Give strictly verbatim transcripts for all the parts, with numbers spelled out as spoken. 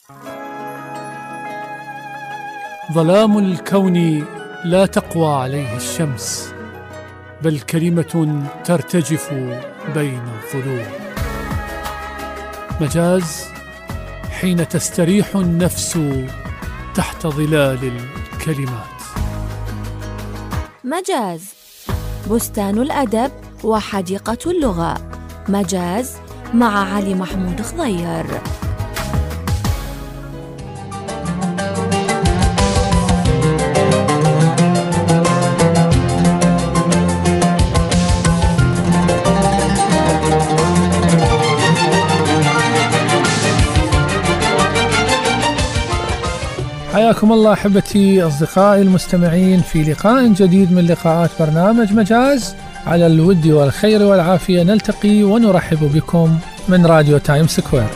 ظلام الكون لا تقوى عليه الشمس، بل كلمة ترتجف بين الظلوم. مجاز حين تستريح النفس تحت ظلال الكلمات. مجاز بستان الأدب وحديقة اللغة. مجاز مع علي محمود خضير. حياكم الله أحبتي أصدقائي المستمعين في لقاء جديد من لقاءات برنامج مجاز. على الود والخير والعافية نلتقي ونرحب بكم من راديو تايم سكوير.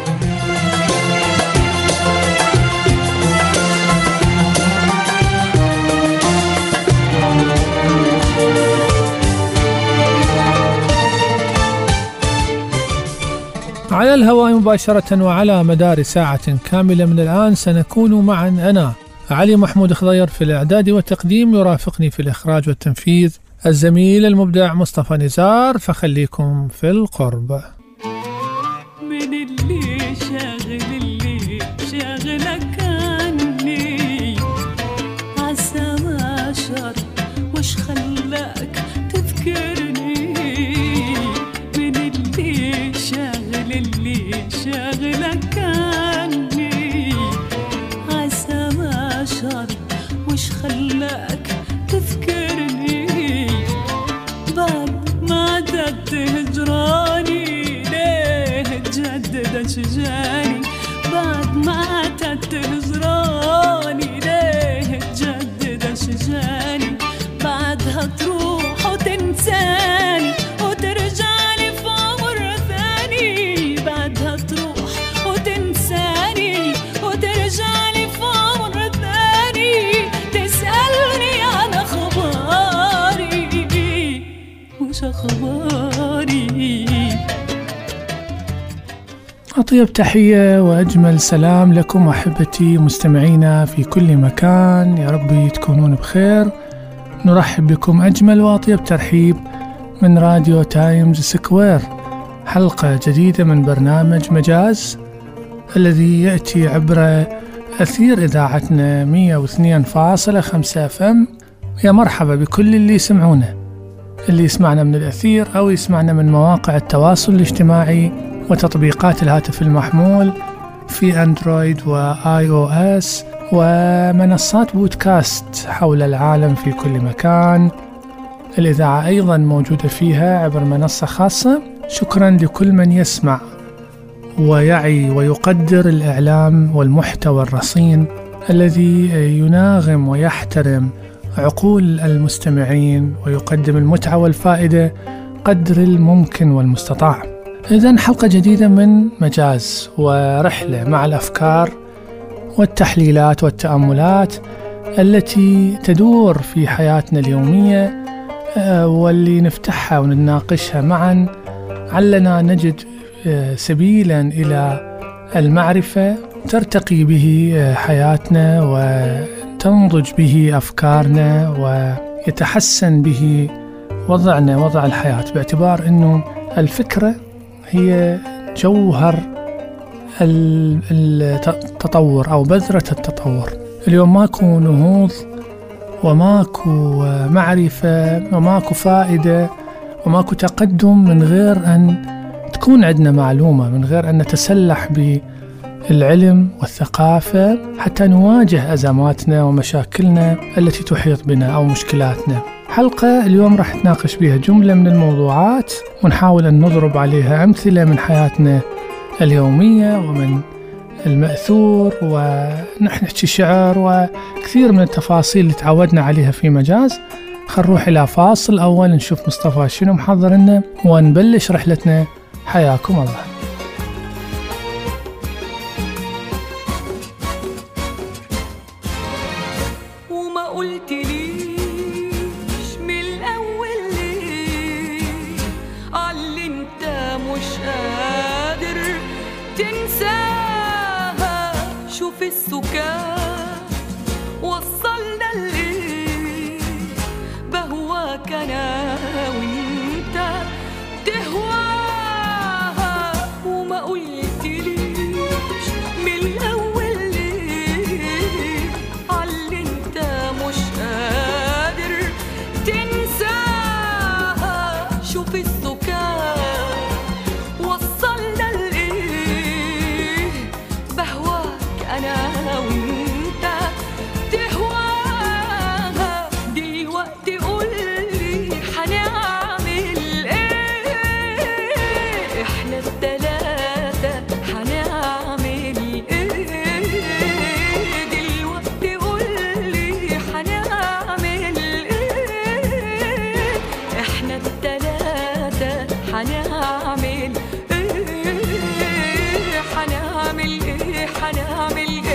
على الهواء مباشرة وعلى مدار ساعة كاملة من الآن سنكون معا أنا علي محمود خضير في الإعداد والتقديم، يرافقني في الإخراج والتنفيذ الزميل المبدع مصطفى نزار، فخليكم في القرب. من اللي شاغل اللي شاغلك عني عسى ما شر وش خلاك تذكرني. من اللي شاغل اللي شاغلك عني عسى ما شر وش خلاك تذكرني. بعد ما عدت هجراني ليه تجدد شجاني. بعد ما عدت هجراني ليه تجدد شجاني. بعدها تروح وتنساني وترجع لي في عمر ثاني. بعدها تروح وتنساني وترجع لي في عمر ثاني. تسألني عن أخباري وش أخباري. أطيب تحية وأجمل سلام لكم أحبتي مستمعينا في كل مكان، يا رب تكونون بخير. نرحب بكم أجمل وأطيب ترحيب من راديو تايمز سكوير، حلقة جديدة من برنامج مجاز الذي يأتي عبر أثير إذاعتنا مية واثنين فاصلة خمسة اف ام. يا مرحبا بكل اللي يسمعونا، اللي يسمعنا من الأثير أو يسمعنا من مواقع التواصل الاجتماعي وتطبيقات الهاتف المحمول في أندرويد وآي أو إس ومنصات بودكاست حول العالم في كل مكان. الإذاعة أيضا موجودة فيها عبر منصة خاصة. شكرا لكل من يسمع ويعي ويقدر الإعلام والمحتوى الرصين الذي يناغم ويحترم عقول المستمعين ويقدم المتعة والفائدة قدر الممكن والمستطاع. إذن حلقة جديدة من مجاز ورحلة مع الأفكار والتحليلات والتأملات التي تدور في حياتنا اليومية واللي نفتحها ونناقشها معا علنا نجد سبيلا إلى المعرفة ترتقي به حياتنا وتنضج به أفكارنا ويتحسن به وضعنا وضع الحياة، باعتبار أنه الفكرة هي جوهر التطور أو بذرة التطور. اليوم ماكو نهوض وماكو معرفة وماكو فائدة وماكو تقدم من غير أن تكون عندنا معلومة، من غير أن نتسلح بالعلم والثقافة حتى نواجه أزماتنا ومشاكلنا التي تحيط بنا أو مشكلاتنا. حلقة اليوم راح نتناقش بها جملة من الموضوعات ونحاول أن نضرب عليها أمثلة من حياتنا اليومية ومن المأثور، ونحن نحكي شعر وكثير من التفاصيل اللي تعودنا عليها في مجاز. خل نروح إلى فاصل أول نشوف مصطفى شنو محضر لنا ونبلش رحلتنا. حياكم الله. وما قلت ليش من الأول ليه علي انت مش قادر تنساها. السكان وصلنا لإيه، بهواك أنا وإنت تهواها وما قلتليش من الأول ليه عاللي أنت مش قادر تنساها. شوف السكان وصلنا لإيه، بهواك أنا وإنت تهواها. دلوقتي قولي حنعمل إيه، إحنا التلاتة حنعمل إيه. دلوقتي قولي حنعمل إيه، إحنا التلاتة حنعمل إيه، حنعمل إيه، حنعمل إيه.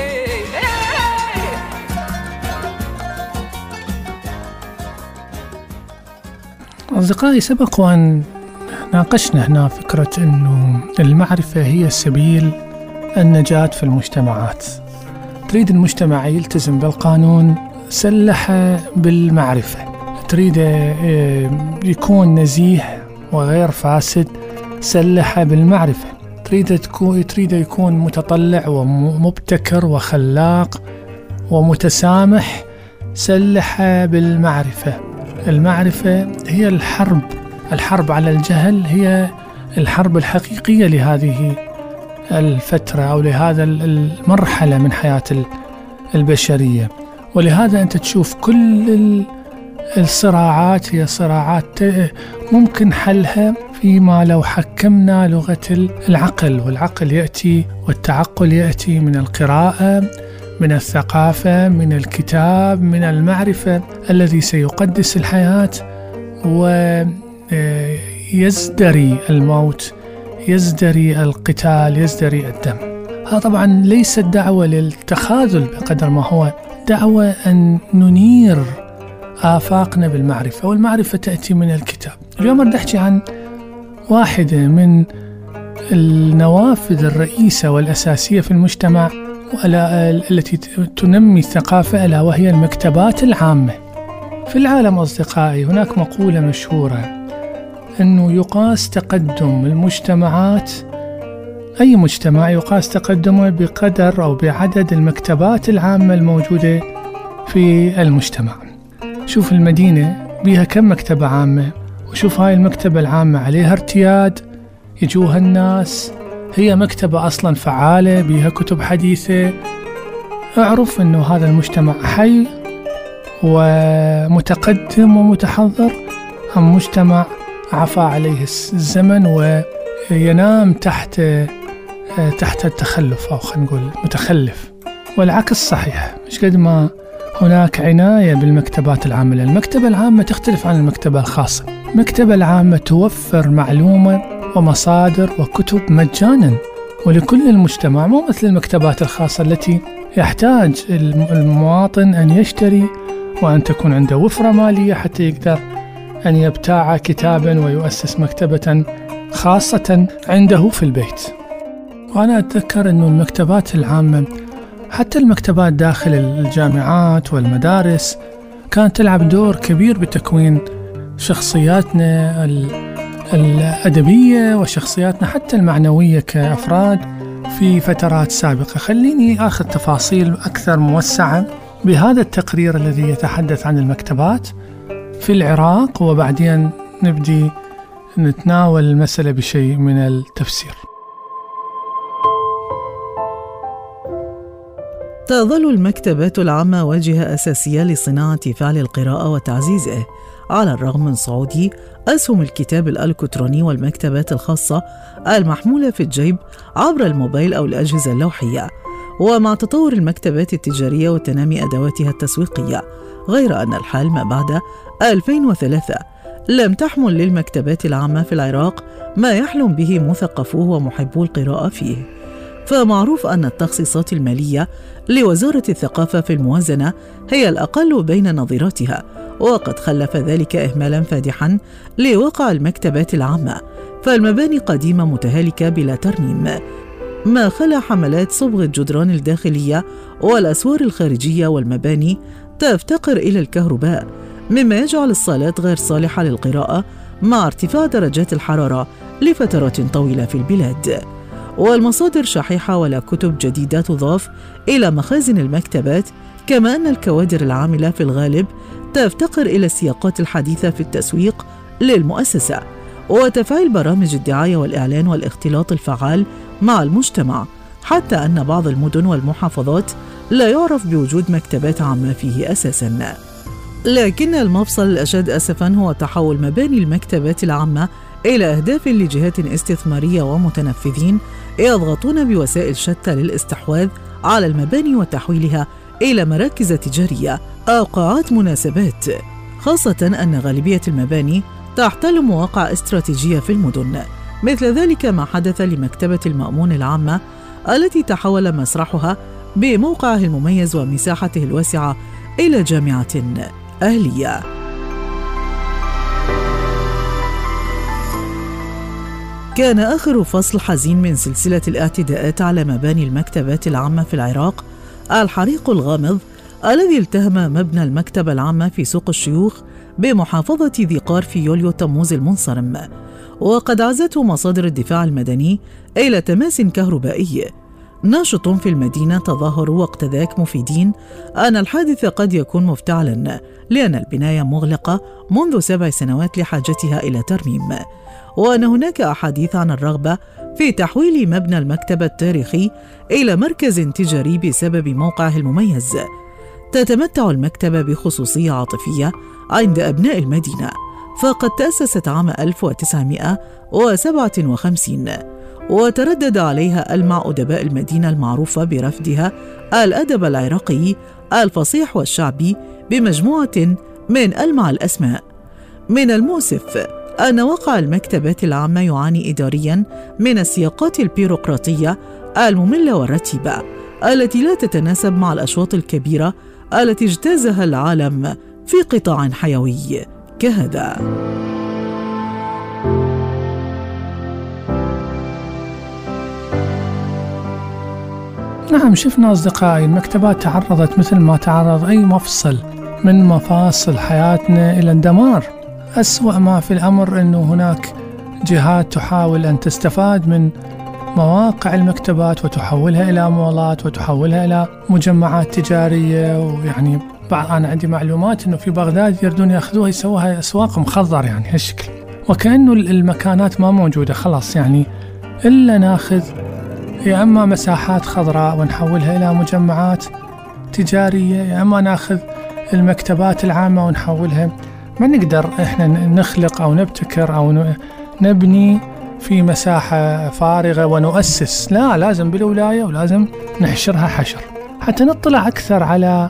أصدقائي، سبق وأن ناقشنا هنا فكرة أنه المعرفة هي سبيل النجاة في المجتمعات. تريد المجتمع يلتزم بالقانون، سلحه بالمعرفة. تريد يكون نزيه وغير فاسد، سلحه بالمعرفة. تريد تكون تريد يكون متطلع ومبتكر وخلاق ومتسامح، سلحه بالمعرفة. المعرفة هي الحرب الحرب على الجهل، هي الحرب الحقيقية لهذه الفترة أو لهذا المرحلة من حياة البشرية. ولهذا أنت تشوف كل الصراعات هي صراعات ممكن حلها فيما لو حكمنا لغة العقل، والعقل يأتي والتعقل يأتي من القراءة، من الثقافة، من الكتاب، من المعرفة الذي سيقدس الحياة ويزدري الموت، يزدري القتال، يزدري الدم. هذا طبعا ليس دعوة للتخاذل بقدر ما هو دعوة أن ننير آفاقنا بالمعرفة، والمعرفة تأتي من الكتاب. اليوم بدي أحكي عن واحدة من النوافذ الرئيسة والأساسية في المجتمع التي تنمي الثقافة، ألا وهي المكتبات العامة. في العالم أصدقائي هناك مقولة مشهورة أنه يقاس تقدم المجتمعات، أي مجتمع يقاس تقدمه بقدر أو بعدد المكتبات العامة الموجودة في المجتمع. شوف المدينة بيها كم مكتبة عامة، وشوف هاي المكتبة العامة عليها ارتياد، يجوها الناس، هي مكتبة أصلا فعالة بيها كتب حديثة. أعرف أنه هذا المجتمع حي ومتقدم ومتحضر، أم مجتمع عفى عليه الزمن وينام تحت تحت التخلف، أو خلينا نقول متخلف. والعكس صحيح، مش قد ما هناك عناية بالمكتبات العامة. المكتبة العامة تختلف عن المكتبة الخاصة. المكتبة العامة توفر معلومة ومصادر وكتب مجانا ولكل المجتمع، مو مثل المكتبات الخاصة التي يحتاج المواطن أن يشتري وأن تكون عنده وفرة مالية حتى يقدر أن يبتاع كتابا ويؤسس مكتبة خاصة عنده في البيت. وأنا أتذكر أن المكتبات العامة، حتى المكتبات داخل الجامعات والمدارس، كانت تلعب دور كبير بتكوين شخصياتنا الأدبية وشخصياتنا حتى المعنوية كأفراد في فترات سابقة. خليني أخذ تفاصيل أكثر موسعة بهذا التقرير الذي يتحدث عن المكتبات في العراق، وبعدين نبدي نتناول المسألة بشيء من التفسير. تظل المكتبات العامة واجهة أساسية لصناعة فعل القراءة وتعزيزه، على الرغم من صعود أسهم الكتاب الإلكتروني والمكتبات الخاصة المحمولة في الجيب عبر الموبايل أو الأجهزة اللوحية، ومع تطور المكتبات التجارية وتنامي أدواتها التسويقية. غير أن الحال ما بعد ألفين وثلاثة لم تحمل للمكتبات العامة في العراق ما يحلم به مثقفوه ومحبو القراءة فيه. فمعروف أن التخصيصات المالية لوزارة الثقافة في الموازنة هي الأقل بين نظيراتها، وقد خلف ذلك إهمالا فادحا لواقع المكتبات العامة، فالمباني قديمة متهالكة بلا ترميم، ما خلا حملات صبغ الجدران الداخلية والأسوار الخارجية والمباني تفتقر إلى الكهرباء، مما يجعل الصالات غير صالحة للقراءة مع ارتفاع درجات الحرارة لفترات طويلة في البلاد. والمصادر شحيحة ولا كتب جديدة تضاف إلى مخازن المكتبات، كما أن الكوادر العاملة في الغالب تفتقر إلى السياقات الحديثة في التسويق للمؤسسة وتفعيل برامج الدعاية والإعلان والاختلاط الفعال مع المجتمع، حتى أن بعض المدن والمحافظات لا يعرف بوجود مكتبات عامة فيه أساساً. لكن المفصل الأشد أسفاً هو تحول مباني المكتبات العامة إلى أهداف لجهات استثمارية ومتنفذين يضغطون بوسائل شتى للاستحواذ على المباني وتحويلها إلى مراكز تجارية أو قاعات مناسبات، خاصة أن غالبية المباني تحتل مواقع استراتيجية في المدن، مثل ذلك ما حدث لمكتبة المأمون العامة التي تحول مسرحها بموقعه المميز ومساحته الواسعة إلى جامعة أهلية. كان آخر فصل حزين من سلسلة الاعتداءات على مباني المكتبات العامة في العراق الحريق الغامض الذي التهم مبنى المكتبة العامة في سوق الشيوخ بمحافظة ذي قار في يوليو تموز المنصرم، وقد عزته مصادر الدفاع المدني إلى تماس كهربائي. ناشط في المدينة تظاهروا وقت ذاك مفيدين أن الحادث قد يكون مفتعلا لأن البناية مغلقة منذ سبع سنوات لحاجتها إلى ترميم، وأن هناك أحاديث عن الرغبة في تحويل مبنى المكتبة التاريخي إلى مركز تجاري بسبب موقعه المميز. تتمتع المكتبة بخصوصية عاطفية عند أبناء المدينة، فقد تأسست عام ألف وتسعمائة وسبعة وخمسين، وتردد عليها ألمع أدباء المدينة المعروفة برفدها الأدب العراقي الفصيح والشعبي بمجموعة من ألمع الأسماء. من المؤسف أن واقع المكتبات العامة يعاني إدارياً من السياقات البيروقراطية المملة والرتيبة التي لا تتناسب مع الأشواط الكبيرة التي اجتازها العالم في قطاع حيوي كهذا. نعم، شفنا أصدقائي المكتبات تعرضت مثل ما تعرض أي مفصل من مفاصل حياتنا إلى اندمار. أسوأ ما في الأمر أنه هناك جهات تحاول أن تستفاد من مواقع المكتبات وتحولها إلى مولات وتحولها إلى مجمعات تجارية. ويعني بعض أنا عندي معلومات أنه في بغداد يردون يأخذوها يسووها أسواق مخضر يعني هالشكل، وكأنه المكانات ما موجودة خلاص، يعني إلا ناخذ يا أما مساحات خضراء ونحولها إلى مجمعات تجارية، يا أما ناخذ المكتبات العامة ونحولها. ما نقدر إحنا نخلق أو نبتكر أو نبني في مساحة فارغة ونؤسس، لا، لازم بالولاية ولازم نحشرها حشر حتى نطلع أكثر على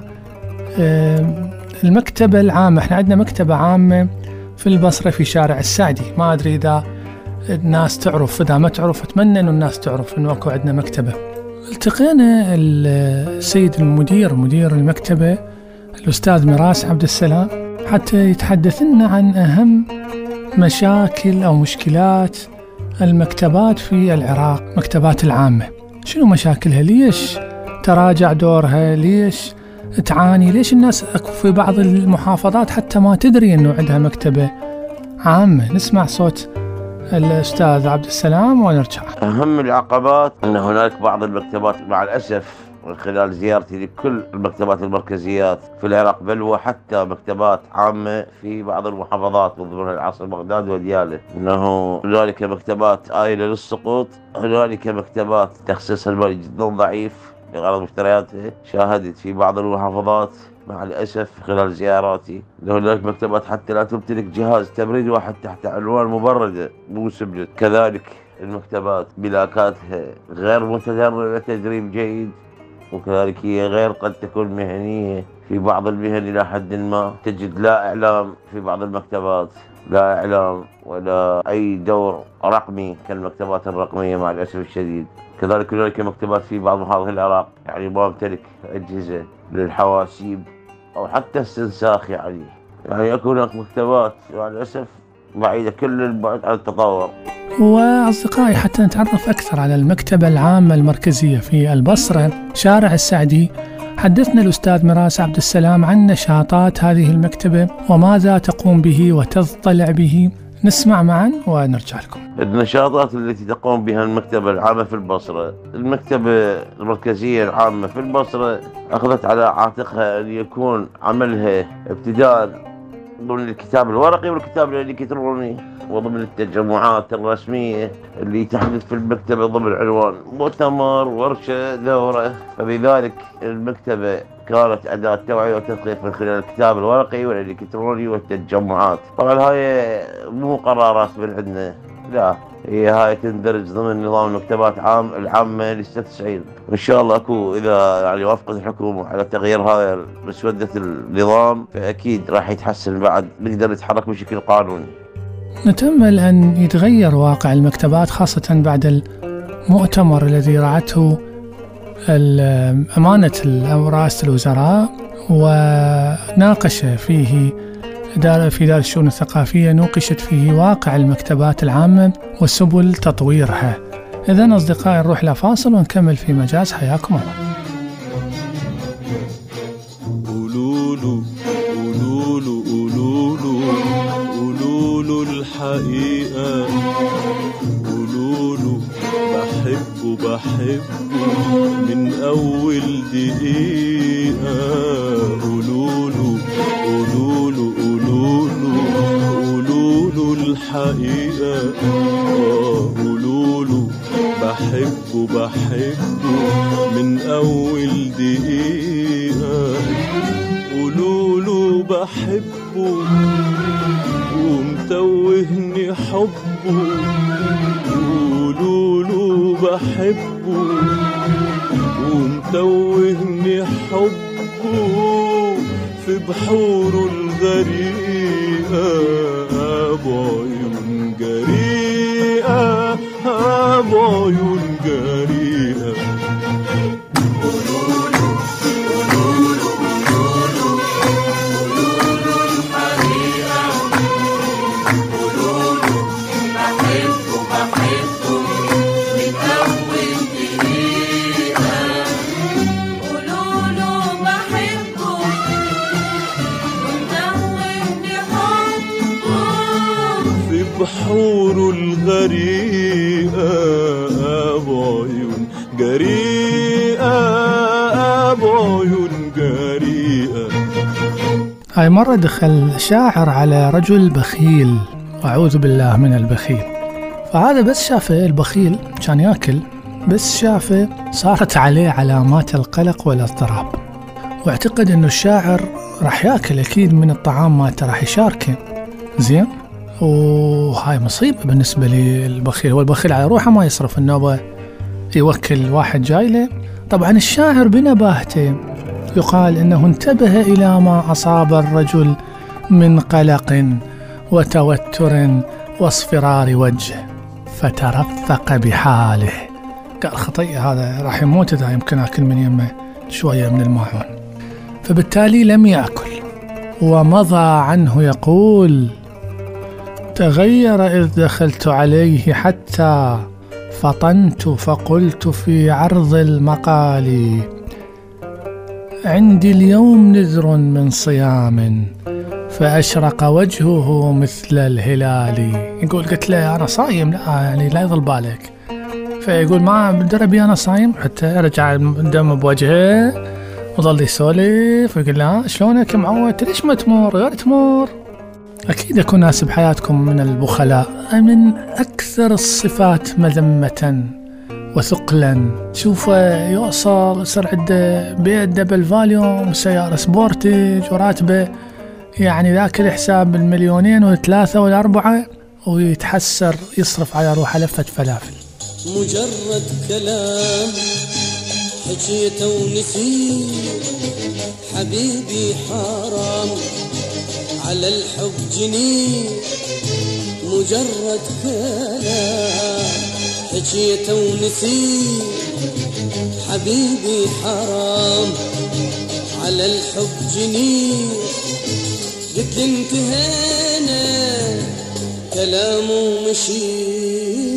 المكتبة العامة. إحنا عندنا مكتبة عامة في البصرة في شارع السعدي، ما أدري إذا الناس تعرف، إذا ما تعرف أتمنى أن الناس تعرف أنه أكو عندنا مكتبة. التقينا السيد المدير مدير المكتبة الأستاذ مراس عبد السلام حتى يتحدث لنا عن أهم مشاكل أو مشكلات المكتبات في العراق، مكتبات العامة. شنو مشاكلها؟ ليش تراجع دورها؟ ليش تعاني؟ ليش الناس في بعض المحافظات حتى ما تدري أنه عندها مكتبة عامة؟ نسمع صوت الأستاذ عبد السلام ونرجع. أهم العقبات أن هناك بعض المكتبات مع الأسف من خلال زيارتي لكل المكتبات المركزيات في العراق، بل وحتى مكتبات عامة في بعض المحافظات من ضمنها العاصمة بغداد وديالى، أنه هنالك مكتبات آيلة للسقوط، هنالك مكتبات تخصيصها المالي جدا ضعيف لغرض مشترياتها. شاهدت في بعض المحافظات مع الأسف خلال زياراتي هناك مكتبات حتى لا تمتلك جهاز تبريد واحد تحت عنوان مبردة مو سبلت. كذلك المكتبات ملاكاتها غير متدربة تدريب جيد، وكذلك هي غير قد تكون مهنية في بعض المهن إلى حد ما. تجد لا إعلام في بعض المكتبات، لا إعلام ولا أي دور رقمي كالمكتبات الرقمية مع الأسف الشديد. كذلك هناك مكتبات في بعض محافظات العراق يعني ما تمتلك أجهزة للحواسيب أو حتى استنساخ، يعني يعني يكون هناك مكتبات مع الأسف بعيدة كل البعد عن التطور. وأصدقائي حتى نتعرف أكثر على المكتبة العامة المركزية في البصرة شارع السعدي، حدثنا الأستاذ مراس عبد السلام عن نشاطات هذه المكتبة وماذا تقوم به وتضطلع به. نسمع معا ونرجع لكم. النشاطات التي تقوم بها المكتبة العامة في البصرة. المكتبة المركزية العامة في البصرة أخذت على عاتقها أن يكون عملها ابتداء ضمن الكتاب الورقي والكتاب الإلكتروني وضمن التجمعات الرسمية اللي تحدث في المكتبة ضمن عنوان مؤتمر، ورشة، دورة. فبذلك المكتبة كانت أداة توعية وتثقيف من خلال الكتاب الورقي والإلكتروني والتجمعات. طبعا هاي مو قرارات من عندنا، لا، هي هاي تندرج ضمن نظام المكتبات عام العامة لسنة تسعين. وإن شاء الله أكو إذا يعني وافقت الحكومة على تغيير هاي مسودة النظام فأكيد راح يتحسن، بعد نقدر نتحرك بشكل قانوني. نتأمل أن يتغير واقع المكتبات خاصة بعد المؤتمر الذي رعته أمانة رئاسة الوزراء وناقش فيه دار في دار الشؤون الثقافية، نوقشت فيه واقع المكتبات العامة وسبل تطويرها. إذن أصدقائي نروح لفاصل ونكمل في مجاز. حياكم الله. قولولو قولولو قولولو قولولو الحقيقة، قولولو بحبه بحبه من أول دقيقة، قولولو قولولو قولولو قولولو الحقيقة، قولولو بحبه بحبه من أول دقيقة، قولولو بحبه ومتوهني حبه، قولولو بحبه ومتوهني حبه في بحوره الغريقة، بعيون جريئة بعيون جريئة. بحور الغريقة بعيون جريئة بعيون جريئة. هاي مرة دخل شاعر على رجل بخيل، أعوذ بالله من البخيل، فهذا بس شافه البخيل كان ياكل، بس شافه صارت عليه علامات القلق والاضطراب، واعتقد انه الشاعر راح ياكل اكيد من الطعام مالته، راح يشاركه. زين، وهاي مصيبة بالنسبة للبخيل، والبخيل على روحه ما يصرف النوبة يوكل واحد جاي له. طبعا الشاعر بنباهته يقال انه انتبه الى ما اصاب الرجل من قلق وتوتر واصفرار وجه فترفق بحاله، قال خطيئة هذا راح يموت اذا يمكن اكل من يمه شوية من الماعون، فبالتالي لم يأكل ومضى عنه يقول: تغير إذ دخلت عليه حتى فطنت فقلت في عرض المقال: عندي اليوم نذر من صيام فأشرق وجهه مثل الهلال. يقول قلت له أنا صايم، لا يعني لا يظل بالك. فيقول ما بدربي أنا صايم، حتى رجع الدم بوجهه وظل يسولف ويقول له شلونك معود، ليش ما تمر غير تمر. أكيد أكون ناس بحياتكم من البخلاء، من أكثر الصفات مذمة وثقلا. شوفه يوصل يصير عنده بيت دبل فاليوم وسيارة سبورتج وراتبه يعني ذاك الحساب المليونين والثلاثة والأربعة، ويتحسر يصرف على روحه لفة فلافل. مجرد كلام حكيته ونسيت حبيبي حرام على الحب جنين. مجرد كلام حكيته ونسيت حبيبي حرام على الحب جنين. قلت انتهينا كلامه مشي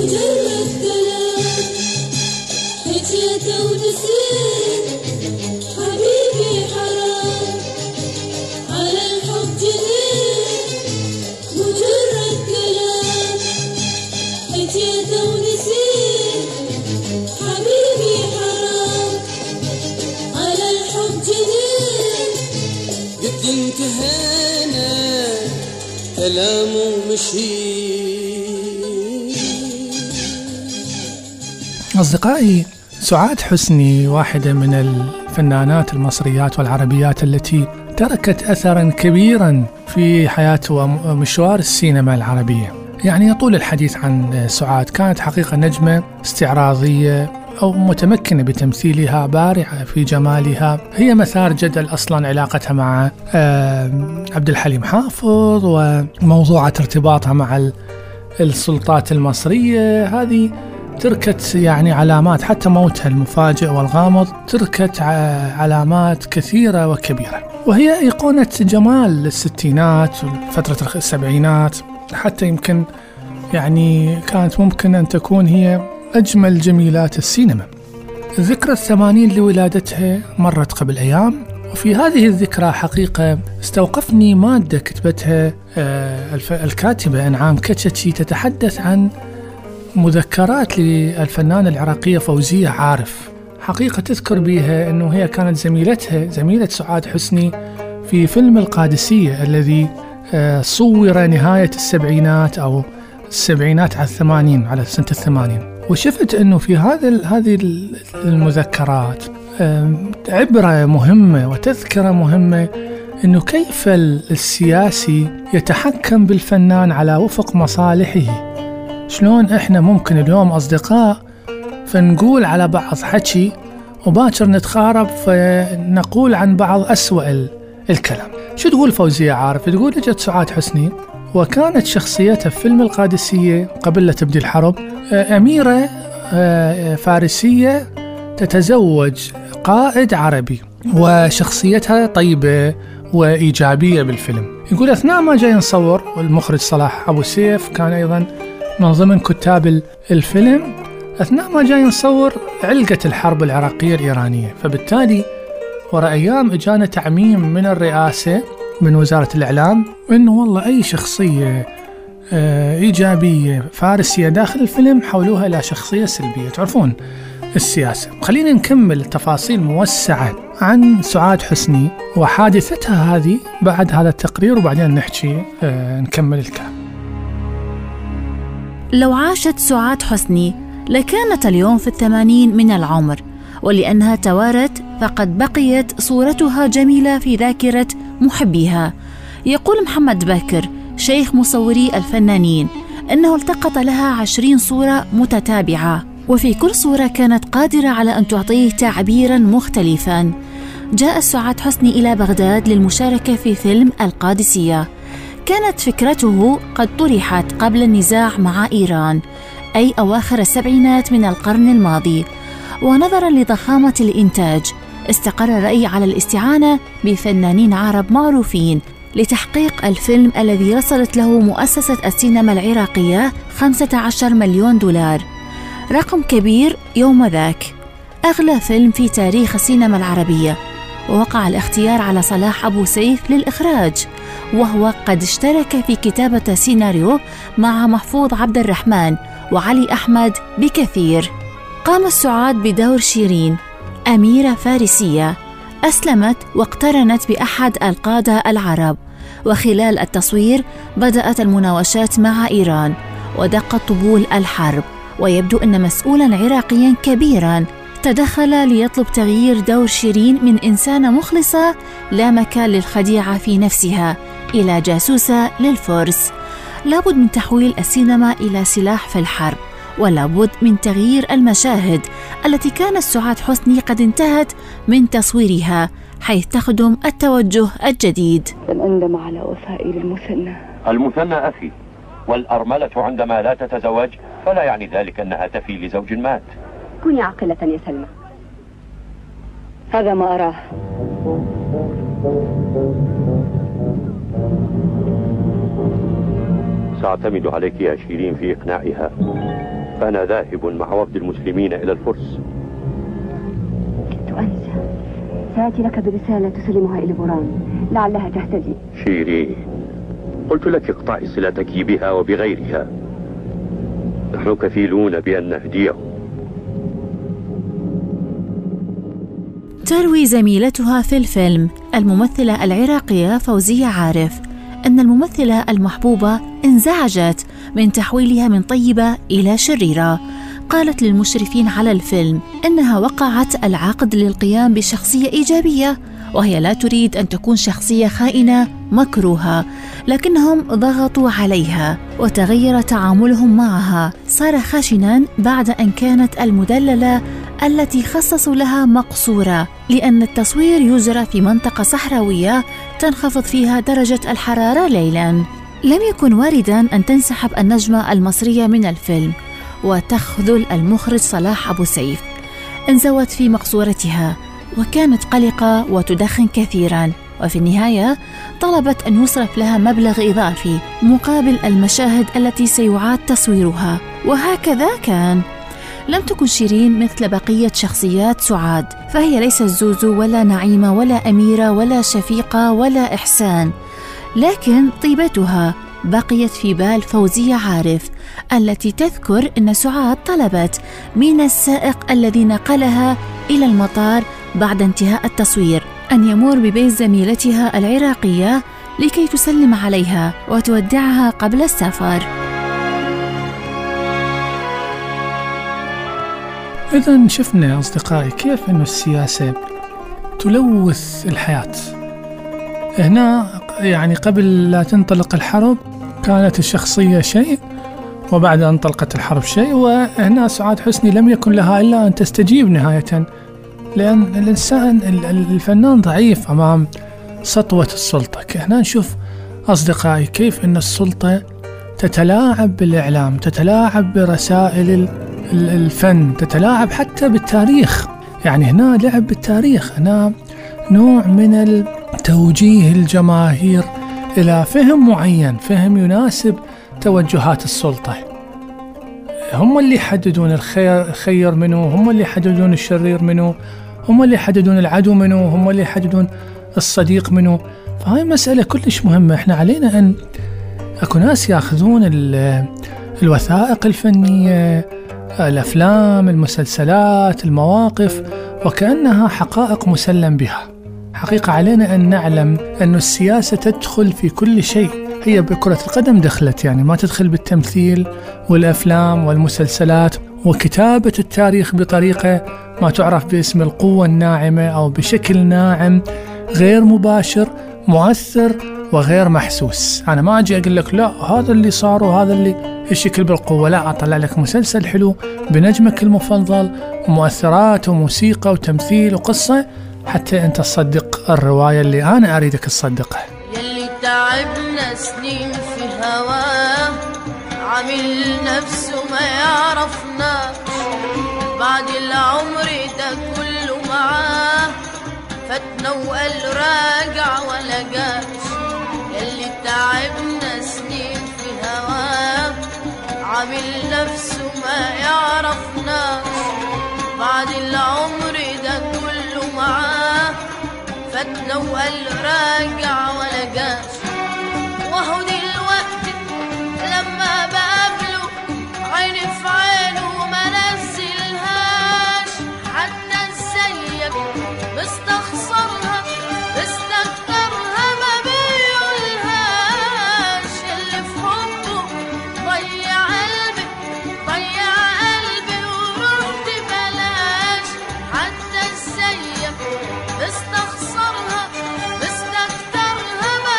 مجرد كلام حكيته ونسيت حبيبي حرام على الحب جنيت مجرد كلام حكيته ونسيت حبيبي حرام على الحب جنيت قد انتهينا كلامه مشي. أصدقائي، سعاد حسني واحدة من الفنانات المصريات والعربيات التي تركت أثرا كبيرا في حياة ومشوار السينما العربية. يعني يطول الحديث عن سعاد، كانت حقيقة نجمة استعراضية أو متمكنة بتمثيلها، بارعة في جمالها. هي مثار جدل أصلا علاقتها مع عبد الحليم حافظ وموضوعة ارتباطها مع السلطات المصرية. هذه تركت يعني علامات، حتى موتها المفاجئ والغامض تركت علامات كثيرة وكبيرة، وهي أيقونة جمال الستينات وفترة السبعينات، حتى يمكن يعني كانت ممكن أن تكون هي أجمل جميلات السينما. الذكرى الثمانين لولادتها مرت قبل أيام، وفي هذه الذكرى حقيقة استوقفني مادة كتبتها الكاتبة أنعام كتشتشي تتحدث عن مذكرات للفنانة العراقية فوزية عارف. حقيقة تذكر بها أنه هي كانت زميلتها زميلة سعاد حسني في فيلم القادسية الذي صور نهاية السبعينات أو السبعينات على الثمانين، على سنة الثمانين. وشفت أنه في هذا هذه المذكرات عبرة مهمة وتذكرة مهمة، أنه كيف السياسي يتحكم بالفنان على وفق مصالحه. شلون إحنا ممكن اليوم أصدقاء فنقول على بعض حكي وباكر نتخارب فنقول عن بعض أسوأ الكلام. شو تقول فوزية عارف؟ تقول اجت سعاد حسني وكانت شخصيتها في فيلم القادسية قبل لا تبدي الحرب أميرة فارسية تتزوج قائد عربي، وشخصيتها طيبة وإيجابية بالفيلم. يقول أثناء ما جاي نصور، والمخرج صلاح أبو سيف كان أيضا من ضمن كتاب الفيلم، أثناء ما جاي نصور علقت الحرب العراقية الإيرانية، فبالتالي وراء أيام إجانا تعميم من الرئاسة من وزارة الإعلام إنه والله أي شخصية إيجابية فارسية داخل الفيلم حولوها إلى شخصية سلبية. تعرفون السياسة. خلينا نكمل تفاصيل موسعة عن سعاد حسني وحادثتها هذه بعد هذا التقرير، وبعدين نحكي آه نكمل الكلام. لو عاشت سعاد حسني لكانت اليوم في الثمانين من العمر، ولأنها توارت فقد بقيت صورتها جميلة في ذاكرة محبيها. يقول محمد باكر شيخ مصوري الفنانين أنه التقط لها عشرين صورة متتابعة، وفي كل صورة كانت قادرة على أن تعطيه تعبيراً مختلفاً. جاء سعاد حسني إلى بغداد للمشاركة في فيلم القادسية. كانت فكرته قد طرحت قبل النزاع مع إيران، أي أواخر السبعينات من القرن الماضي، ونظراً لضخامة الإنتاج استقر الرأي على الاستعانة بفنانين عرب معروفين لتحقيق الفيلم الذي رصدت له مؤسسة السينما العراقية خمسة عشر مليون دولار، رقم كبير يوم ذاك، أغلى فيلم في تاريخ السينما العربية. ووقع الاختيار على صلاح أبو سيف للإخراج، وهو قد اشترك في كتابة سيناريو مع محفوظ عبد الرحمن وعلي أحمد بكثير. قامت سعاد بدور شيرين، أميرة فارسية أسلمت واقترنت بأحد القادة العرب، وخلال التصوير بدأت المناوشات مع إيران ودقت طبول الحرب، ويبدو أن مسؤولاً عراقياً كبيراً تدخل ليطلب تغيير دور شيرين من إنسانة مخلصة لا مكان للخديعة في نفسها إلى جاسوسة للفرس. لابد من تحويل السينما إلى سلاح في الحرب، ولابد من تغيير المشاهد التي كانت سعاد حسني قد انتهت من تصويرها، حيث تخدم التوجه الجديد. لن أندم على وفائي للمثنى. المثنى أخي، والأرملة عندما لا تتزوج فلا يعني ذلك أنها تفي لزوج مات. كوني عاقلة يا سلمى، هذا ما أراه. سأعتمد عليك يا شيرين في إقناعها، أنا ذاهب مع وفد المسلمين إلى الفرس. كنت أنسى. سآتي لك برسالة تسلمها إلى بوران لعلها تهتدي. شيري، قلت لك اقطعي صلتك بها وبغيرها. نحن كفيلون بأن نهديه. تروي زميلتها في الفيلم الممثلة العراقية فوزية عارف أن الممثلة المحبوبة انزعجت من تحويلها من طيبة إلى شريرة. قالت للمشرفين على الفيلم أنها وقعت العقد للقيام بشخصية إيجابية، وهي لا تريد أن تكون شخصية خائنة مكروهة، لكنهم ضغطوا عليها وتغير تعاملهم معها. صار خشناً بعد أن كانت المدللة التي خصصوا لها مقصورة، لأن التصوير يجرى في منطقة صحراوية تنخفض فيها درجة الحرارة ليلاً. لم يكن وارداً أن تنسحب النجمة المصرية من الفيلم وتخذل المخرج صلاح أبو سيف. انزوت في مقصورتها وكانت قلقة وتدخن كثيراً، وفي النهاية طلبت أن يصرف لها مبلغ إضافي مقابل المشاهد التي سيعاد تصويرها، وهكذا كان. لم تكن شيرين مثل بقية شخصيات سعاد، فهي ليست زوزو ولا نعيمة ولا أميرة ولا شفيقة ولا إحسان، لكن طيبتها بقيت في بال فوزية عارف التي تذكر أن سعاد طلبت من السائق الذي نقلها إلى المطار بعد انتهاء التصوير أن يمر ببيت زميلتها العراقية لكي تسلم عليها وتودعها قبل السفر. إذن شفنا أصدقائي كيف أن السياسة تلوث الحياة. هنا يعني قبل لا تنطلق الحرب كانت الشخصية شيء، وبعد أن انطلقت الحرب شيء، وهنا سعاد حسني لم يكن لها إلا أن تستجيب نهاية، لأن الإنسان الفنان ضعيف أمام سطوة السلطة. هنا نشوف أصدقائي كيف أن السلطة تتلاعب بالإعلام، تتلاعب برسائل الفن، تتلاعب حتى بالتاريخ. يعني هنا لعب بالتاريخ، هنا نوع من توجيه الجماهير إلى فهم معين، فهم يناسب توجهات السلطة. هم اللي يحددون الخير خير منه، هم اللي يحددون الشرير منه، هم اللي يحددون العدو منه، هم اللي يحددون الصديق منه. فهاي مسألة كلش مهمة. احنا علينا أن أكو ناس يأخذون الوثائق الفنية، الأفلام، المسلسلات، المواقف، وكأنها حقائق مسلم بها. حقيقة علينا أن نعلم أن السياسة تدخل في كل شيء. هي بكرة القدم دخلت، يعني ما تدخل بالتمثيل والأفلام والمسلسلات وكتابة التاريخ بطريقة ما تعرف باسم القوة الناعمة أو بشكل ناعم غير مباشر، مؤثر وغير محسوس. أنا ما أجي أقول لك لا هذا اللي صار وهذا اللي الشكل بالقوة، لا، أطلع لك مسلسل حلو بنجمك المفضل ومؤثرات وموسيقى وتمثيل وقصة حتى أنت تصدق الرواية اللي أنا أريدك تصدقها. يلي تعبنا سنين في هواه، عامل نفسه ما يعرفناش، بعد العمر ده كله معاه فاتنا وقال راجع ولا جاش. يلي تعبنا سنين في هواه، عامل نفسه ما يعرفناش، بعد العمر ده كله معاه فاتنا وقال راجع ولا جاش. وهو دلوقتي لما بقابله عيني في عينه ما نزلهاش، حتى ازيك مستخسرها مستكترها ما بيقولهاش. اللي في حبه ضيع قلبي ضيع قلبي ورحت بلاش، حتى ازيك مستخسرها مستكترها ما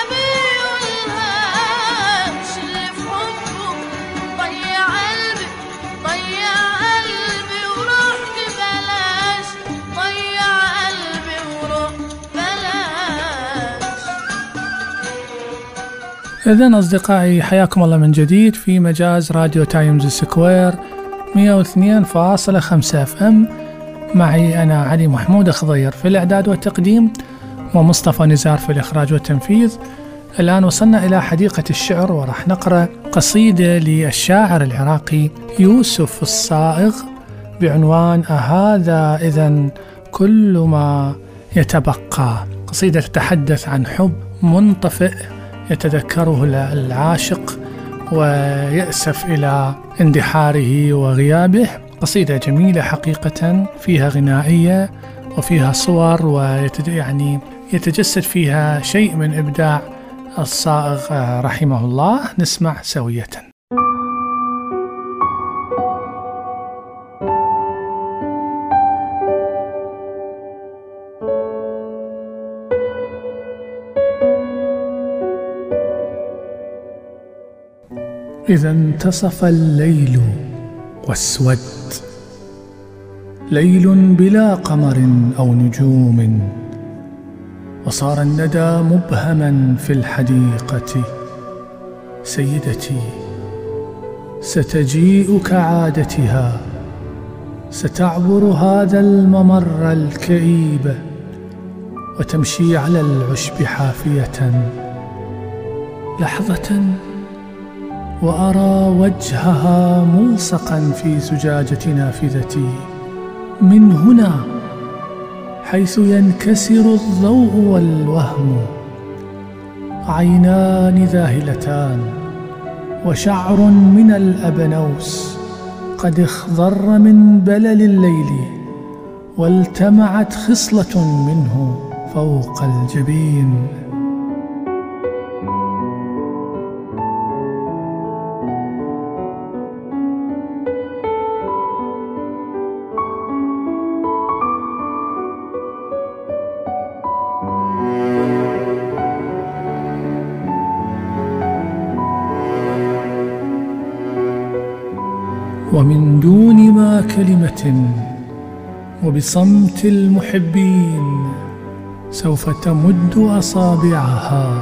بيقولهاش. اللي في حبه ضيع قلبي ضيع قلبي ورحت بلاش، ضيع قلبي ورحت بلاش. إذن أصدقائي حياكم الله من جديد في مجاز راديو تايمز سكوير مئة واثنين فاصلة خمسة اف ام. معي أنا علي محمود خضير في الإعداد والتقديم، ومصطفى نزار في الإخراج والتنفيذ. الآن وصلنا إلى حديقة الشعر، وراح نقرأ قصيدة للشاعر العراقي يوسف الصائغ بعنوان أهذا إذن كل ما يتبقى. قصيدة تتحدث عن حب منطفئ يتذكره العاشق ويأسف إلى اندحاره وغيابه. قصيدة جميلة حقيقة، فيها غنائية وفيها صور، ويتج... يعني يتجسد فيها شيء من إبداع الصائغ رحمه الله. نسمع سوية. إذا انتصف الليل واسود، ليل بلا قمر أو نجوم، وصار الندى مبهما في الحديقة، سيدتي ستجيء كعادتها، ستعبر هذا الممر الكئيب وتمشي على العشب حافية. لحظة وأرى وجهها ملصقا في زجاجة نافذتي. من هنا حيث ينكسر الضوء والوهم، عينان ذاهلتان وشعر من الأبنوس قد اخضر من بلل الليل، والتمعت خصلة منه فوق الجبين. ومن دون ما كلمة وبصمت المحبين سوف تمد أصابعها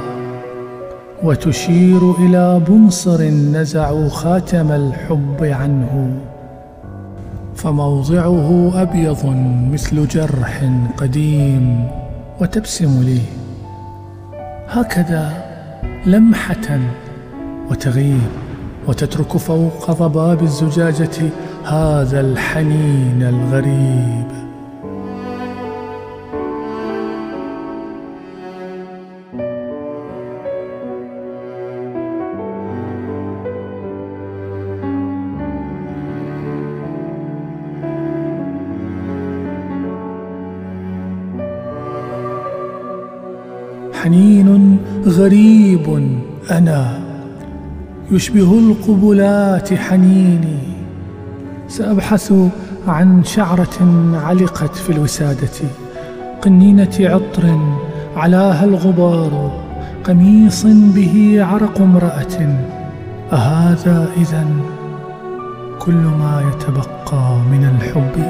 وتشير إلى بنصر نزعوا خاتم الحب عنه، فموضعه أبيض مثل جرح قديم، وتبسم لي هكذا لمحة وتغيب، وتترك فوق ضباب الزجاجة هذا الحنين الغريب. حنين غريب أنا يشبه القبلات حنيني، سأبحث عن شعرة علقت في الوسادة، قنينة عطر علاها الغبار، قميص به عرق امرأة. أهذا إذن كل ما يتبقى من الحب؟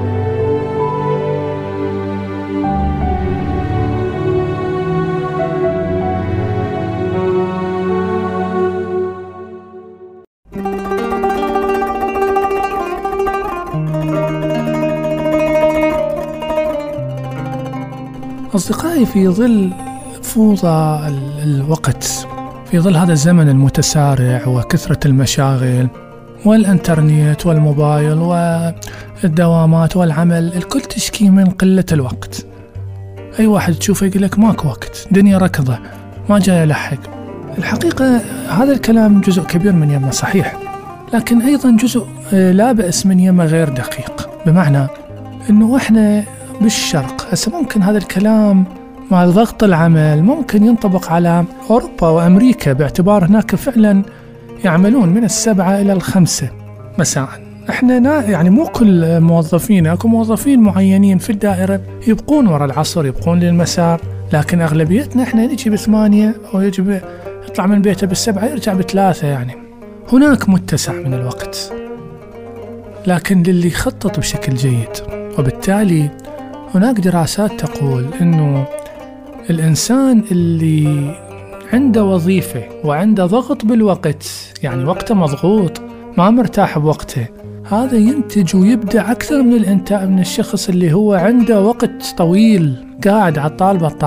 أصدقائي، في ظل فوضى الوقت، في ظل هذا الزمن المتسارع وكثرة المشاغل والإنترنت والموبايل والدوامات والعمل، الكل تشكي من قلة الوقت. أي واحد تشوفه يقول لك ماكو وقت، دنيا ركضة، ما جاي ألحق. الحقيقة هذا الكلام جزء كبير من يمه صحيح، لكن أيضا جزء لا بأس من يمه غير دقيق، بمعنى أنه إحنا بالشرق هسه ممكن هذا الكلام مع ضغط العمل ممكن ينطبق على أوروبا وأمريكا، باعتبار هناك فعلا يعملون من السبعة إلى الخمسة مساء. احنا يعني مو كل موظفين، اكو موظفين معينين في الدائرة يبقون وراء العصر، يبقون للمساء، لكن أغلبيتنا احنا نجي بثمانية أو يجب يطلع من بيته بالسبعة يرجع بثلاثة. يعني هناك متسع من الوقت، لكن للي يخطط بشكل جيد. وبالتالي هناك دراسات تقول إنه الإنسان اللي عنده وظيفة وعنده ضغط بالوقت، يعني وقته مضغوط ما مرتاح بوقته، هذا ينتج ويبدع أكثر من الإنتاج من الشخص اللي هو عنده وقت طويل قاعد عطال بطال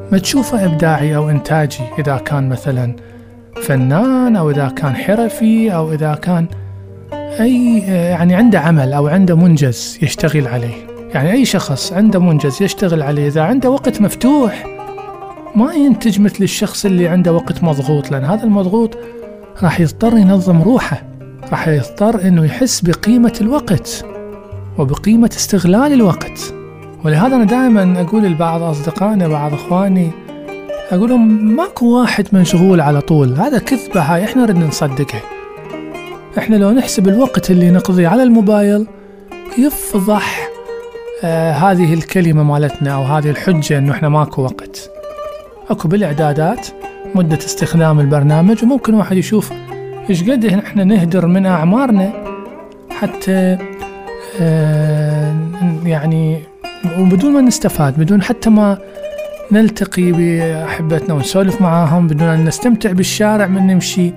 ما تشوفه إبداعي أو إنتاجي، إذا كان مثلا فنان أو إذا كان حرفي أو إذا كان أي يعني عنده عمل أو عنده منجز يشتغل عليه. يعني أي شخص عنده منجز يشتغل عليه إذا عنده وقت مفتوح ما ينتج مثل الشخص اللي عنده وقت مضغوط، لأن هذا المضغوط راح يضطر ينظم روحه، راح يضطر إنه يحس بقيمة الوقت وبقيمة استغلال الوقت. ولهذا أنا دائما أقول لبعض أصدقائنا بعض أخواني أقول لهم ماكو واحد مشغول على طول، هذا كذبة، هاي إحنا ردنا نصدقها. إحنا لو نحسب الوقت اللي نقضي على الموبايل يفضح آه هذه الكلمة مالتنا أو هذه الحجة إنه إحنا ماكو وقت. أكو بالإعدادات مدة استخدام البرنامج، وممكن واحد يشوف إيش قد إحنا نهدر من أعمارنا حتى آه يعني وبدون ما نستفاد، بدون حتى ما نلتقي بأحبتنا ونسولف معاهم، بدون أن نستمتع بالشارع من نمشي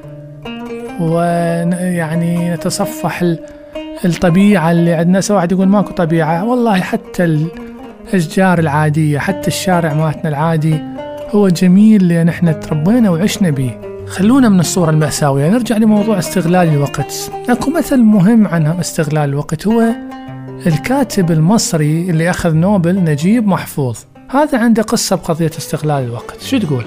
ويعني نتصفح الطبيعة اللي عندنا. سواء واحد يقول ماكو طبيعة، والله حتى الأشجار العادية، حتى الشارع مالتنا العادي هو جميل لأن احنا تربينا وعشنا به. خلونا من الصورة المأساوية، نرجع لموضوع استغلال الوقت. أكو مثل مهم عن استغلال الوقت، هو الكاتب المصري اللي أخذ نوبل نجيب محفوظ. هذا عنده قصة بقضية استغلال الوقت. شو تقول؟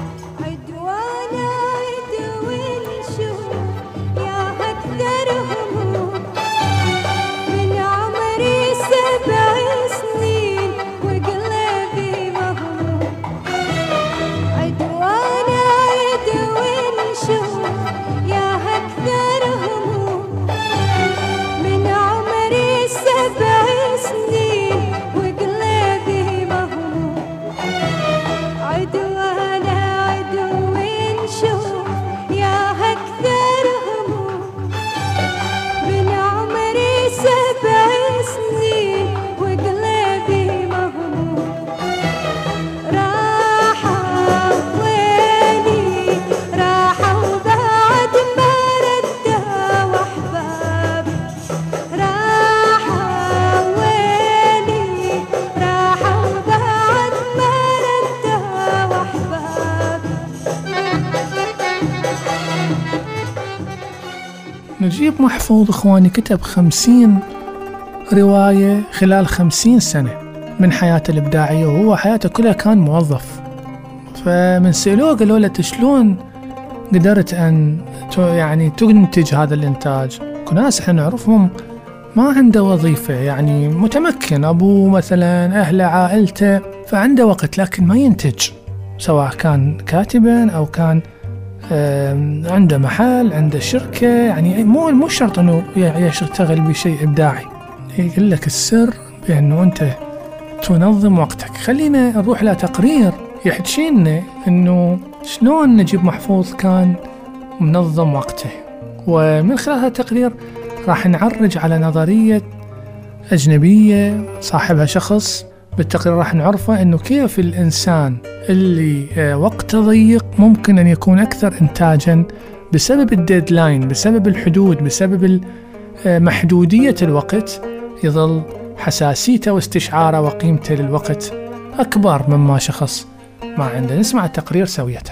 نجيب محفوظ إخواني كتب خمسين رواية خلال خمسين سنة من حياته الإبداعية، وهو حياته كلها كان موظف. فمن سألوه قالوا له شلون قدرت أن يعني تنتج هذا الإنتاج؟ كناس احنا نعرفهم ما عنده وظيفة، يعني متمكن، أبوه مثلا أهله عائلته، فعنده وقت لكن ما ينتج، سواء كان كاتبا أو كان عنده محل، عنده شركة. يعني مو مو شرط أنه يشتغل بشيء إبداعي. يقول لك السر بأنه أنت تنظم وقتك. خلينا نروح لتقرير يحكي لنا أنه شلون نجيب محفوظ كان منظم وقته، ومن خلال هذا التقرير راح نعرج على نظرية أجنبية صاحبها شخص. بالتقرير راح نعرفه أنه كيف الإنسان اللي وقته ضيق ممكن أن يكون أكثر إنتاجاً بسبب الديدلاين، بسبب الحدود، بسبب محدودية الوقت، يظل حساسيته واستشعاره وقيمته للوقت أكبر مما شخص ما عنده. نسمع التقرير سوية.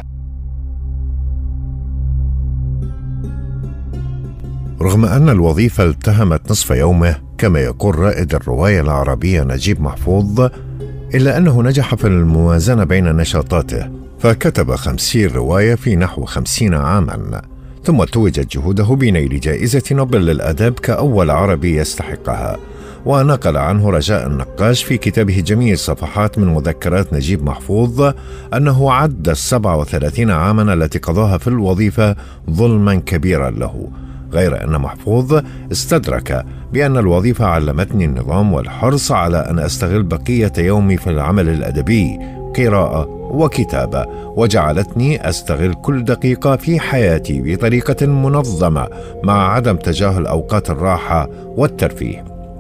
رغم أن الوظيفة التهمت نصف يومه كما يقول رائد الرواية العربية نجيب محفوظ، إلا أنه نجح في الموازنة بين نشاطاته، فكتب خمسين رواية في نحو خمسين عاما، ثم توجت جهوده بنيل جائزة نوبل للأدب كأول عربي يستحقها. ونقل عنه رجاء النقاش في كتابه جميل صفحات من مذكرات نجيب محفوظ أنه عد السبع وثلاثين عاما التي قضاها في الوظيفة ظلما كبيرا له، غير أن محفوظ استدرك بأن الوظيفة علمتني النظام والحرص على أن أستغل بقية يومي في العمل الأدبي، قراءة وكتابة، وجعلتني أستغل كل دقيقة في حياتي بطريقة منظمة مع عدم تجاهل أوقات الراحة والترفيه.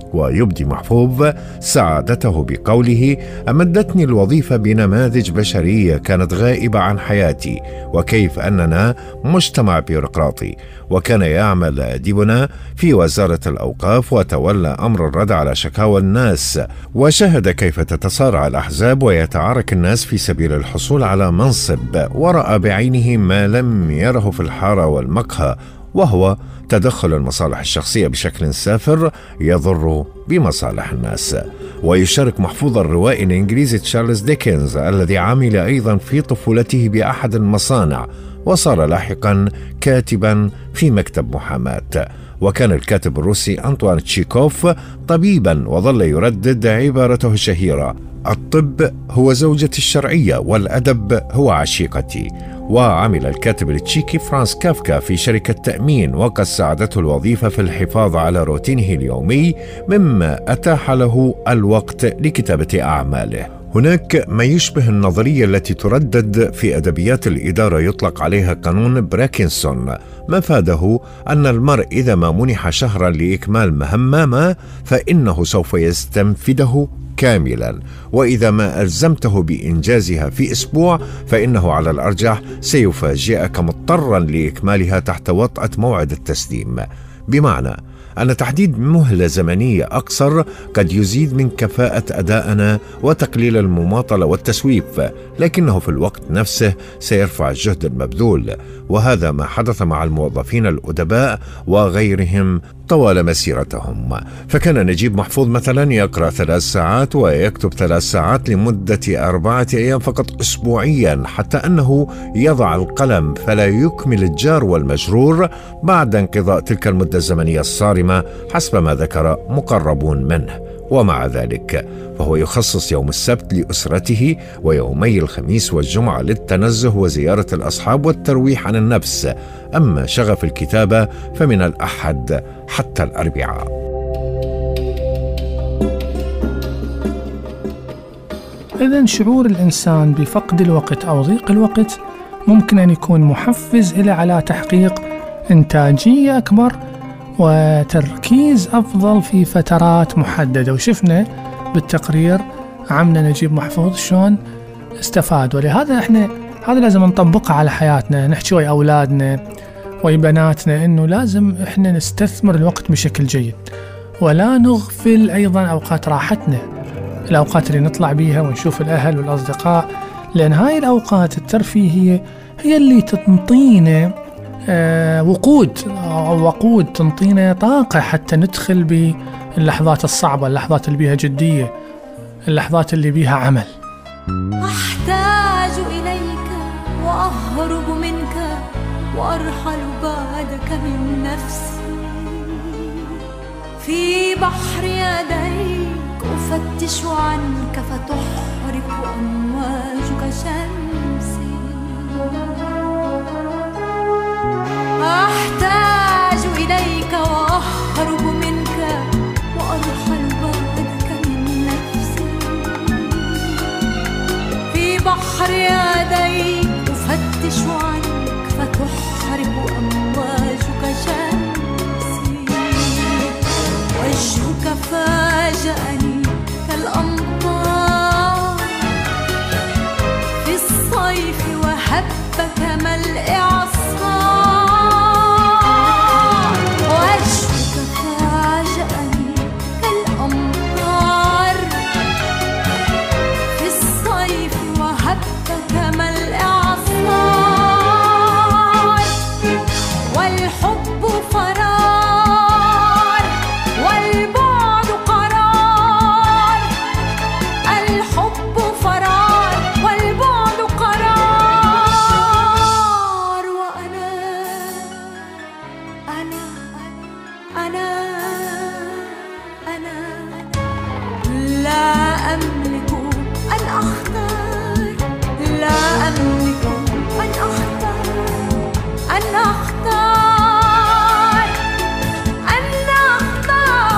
ويبدي محفوظ سعادته بقوله: أمدتني الوظيفة بنماذج بشرية كانت غائبة عن حياتي، وكيف أننا مجتمع بيروقراطي. وكان يعمل أديبنا في وزارة الأوقاف وتولى أمر الرد على شكاوى الناس، وشاهد كيف تتصارع الأحزاب ويتعارك الناس في سبيل الحصول على منصب، ورأى بعينه ما لم يره في الحارة والمقهى، وهو تدخل المصالح الشخصية بشكل سافر يضر بمصالح الناس. ويشارك محفوظ الروائي الإنجليزي تشارلز ديكنز الذي عمل أيضا في طفولته بأحد المصانع، وصار لاحقا كاتبا في مكتب محاماة. وكان الكاتب الروسي أنطوان تشيكوف طبيبا، وظل يردد عبارته الشهيرة: الطب هو زوجتي الشرعية والأدب هو عشيقتي. وعمل الكاتب التشيكي فرانس كافكا في شركة تأمين، وقد ساعدته الوظيفة في الحفاظ على روتينه اليومي، مما أتاح له الوقت لكتابة أعماله. هناك ما يشبه النظرية التي تردد في أدبيات الإدارة يطلق عليها قانون براكنسون، مفاده أن المرء إذا ما منح شهرا لإكمال مهمة ما فإنه سوف يستنفده كاملا، وإذا ما ألزمته بإنجازها في أسبوع فإنه على الأرجح سيفاجئك مضطرا لإكمالها تحت وطأة موعد التسليم. بمعنى أن تحديد مهلة زمنية أقصر قد يزيد من كفاءة أدائنا وتقليل المماطلة والتسويف، لكنه في الوقت نفسه سيرفع الجهد المبذول. وهذا ما حدث مع الموظفين الأدباء وغيرهم طوال مسيرتهم. فكان نجيب محفوظ مثلا يقرأ ثلاث ساعات ويكتب ثلاث ساعات لمدة أربعة أيام فقط أسبوعيا، حتى أنه يضع القلم فلا يكمل الجار والمجرور بعد انقضاء تلك المدة الزمنية الصارمة حسب ما ذكر مقربون منه. ومع ذلك فهو يخصص يوم السبت لأسرته ويومي الخميس والجمعة للتنزه وزيارة الأصحاب والترويح عن النفس. أما شغف الكتابة فمن الأحد حتى الأربعاء. إذن شعور الإنسان بفقد الوقت أو ضيق الوقت ممكن أن يكون محفز إلى على تحقيق إنتاجية أكبر وتركيز أفضل في فترات محددة. وشفنا بالتقرير عمنا نجيب محفوظ شلون استفاد، ولهذا إحنا هذا لازم نطبقه على حياتنا، نحكي ويا أولادنا ويا بناتنا إنه لازم إحنا نستثمر الوقت بشكل جيد، ولا نغفل أيضا أوقات راحتنا، الأوقات اللي نطلع بيها ونشوف الأهل والأصدقاء، لأن هاي الأوقات الترفيهية هي اللي تنطينا أه وقود أو وقود، تنطينا طاقة حتى ندخل باللحظات الصعبة، اللحظات اللي بيها جدية، اللحظات اللي بيها عمل. أحتاج إليك وأهرب منك وأرحل بعدك من نفسي، في بحر يديك أفتش عنك فتحرق أمواجك شمسي. أحتاج إليك وأهرب منك وأرحل بعدك من نفسي، في بحر يديك أفتش عنك فتحرق أمواجك شمسي. وجهك فاجأني كالأمطار في الصيف وهبك ملء عصار. وجهك فاجأني كالأمطار في الصيف وهبك ملء عصار. والحب فرار والبعد قرار، الحب فرار والبعد قرار. وأنا أنا أنا أنا لا أملك أن أختار، لا أملك أن أختار، أن أختار، أن أختار.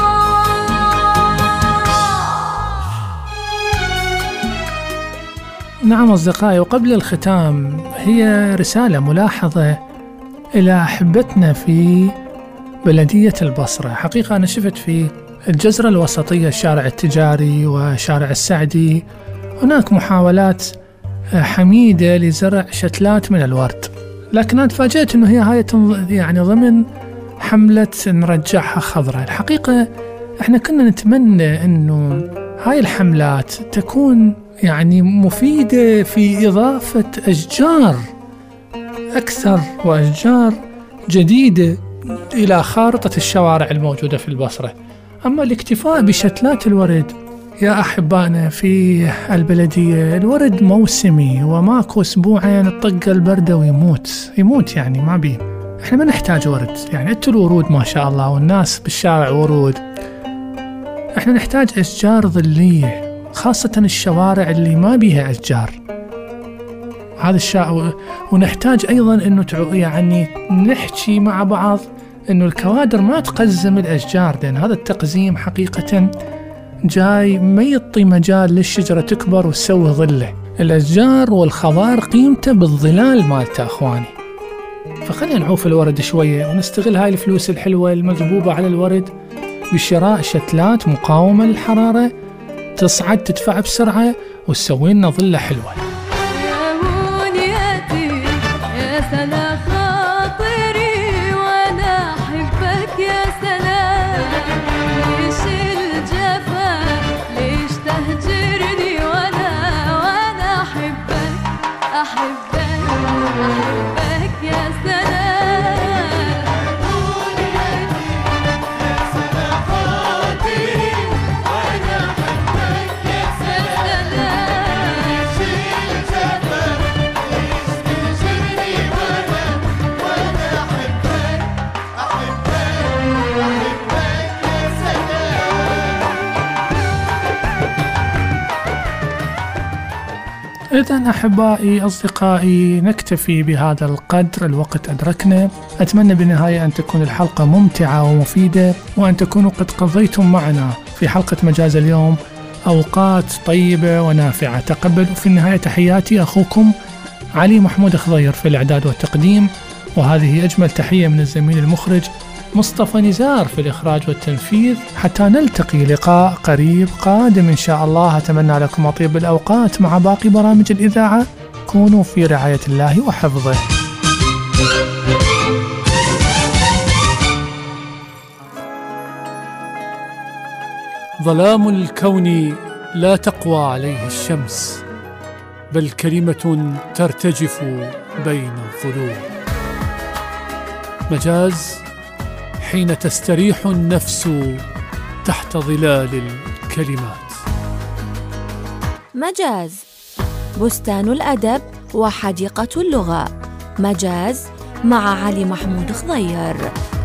نعم أصدقائي، وقبل الختام هي رسالة ملاحظة إلى أحبتنا في بلدية البصرة. حقيقة أنا شفت في الجزرة الوسطية الشارع التجاري وشارع السعدي هناك محاولات حميدة لزرع شتلات من الورد، لكن أنا تفاجأت أنه هي هاي يعني ضمن حملة نرجعها خضراء. الحقيقة احنا كنا نتمنى أنه هاي الحملات تكون يعني مفيدة في إضافة أشجار أكثر وأشجار جديدة إلى خارطة الشوارع الموجودة في البصرة. أما الاكتفاء بشتلات الورد يا أحبائنا في البلدية، الورد موسمي وماكو أسبوعين الطقة البردة ويموت يموت يعني ما بيه. احنا ما نحتاج ورد، يعني انتوا الورود ما شاء الله والناس بالشارع ورود، احنا نحتاج أشجار ظلية خاصة الشوارع اللي ما بيها أشجار. هذا الشيء. ونحتاج أيضا أنه يعني نحكي مع بعض أنه الكوادر ما تقزم الأشجار، لأن هذا التقزيم حقيقة جاي ما يعطي مجال للشجرة تكبر وتسوي ظله. الأشجار والخضار قيمته بالظلال مالته أخواني. فخلينا نعوف الورد شوية ونستغل هاي الفلوس الحلوة المذبوبة على الورد بشراء شتلات مقاومة للحرارة تصعد تدفع بسرعة وتسوي لنا ظلة حلوة. إذن أحبائي أصدقائي نكتفي بهذا القدر، الوقت أدركنا. أتمنى بالنهاية أن تكون الحلقة ممتعة ومفيدة، وأن تكونوا قد قضيتم معنا في حلقة مجاز اليوم أوقات طيبة ونافعة. تقبلوا في النهاية تحياتي أخوكم علي محمود خضير في الإعداد والتقديم، وهذه أجمل تحية من الزميل المخرج مصطفى نزار في الإخراج والتنفيذ. حتى نلتقي لقاء قريب قادم إن شاء الله، أتمنى لكم أطيب الأوقات مع باقي برامج الإذاعة. كونوا في رعاية الله وحفظه. ظلام الكون لا تقوى عليه الشمس، بل كلمة ترتجف بين الظلوم. مجاز حين تستريح النفس تحت ظلال الكلمات. مجاز بستان الأدب وحديقة اللغة. مجاز مع علي محمود خضير.